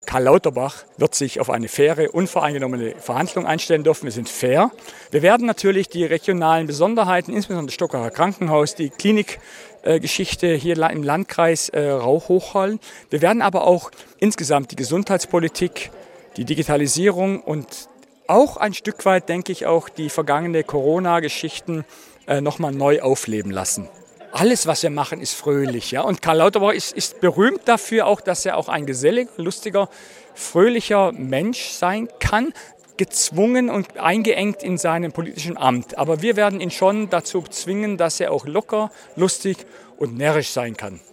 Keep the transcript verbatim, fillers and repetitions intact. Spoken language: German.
Karl Lauterbach wird sich auf eine faire, unvoreingenommene Verhandlung einstellen dürfen. Wir sind fair. Wir werden natürlich die regionalen Besonderheiten, insbesondere das Stockerer Krankenhaus, die Klinikgeschichte hier im Landkreis äh, hochholen. Wir werden aber auch insgesamt die Gesundheitspolitik, die Digitalisierung und auch ein Stück weit, denke ich, auch die vergangene Corona-Geschichten äh, nochmal neu aufleben lassen. Alles, was wir machen, ist fröhlich. Ja? Und Karl Lauterbach ist, ist berühmt dafür auch, dass er auch ein geselliger, lustiger, fröhlicher Mensch sein kann, gezwungen und eingeengt in seinem politischen Amt. Aber wir werden ihn schon dazu zwingen, dass er auch locker, lustig und närrisch sein kann.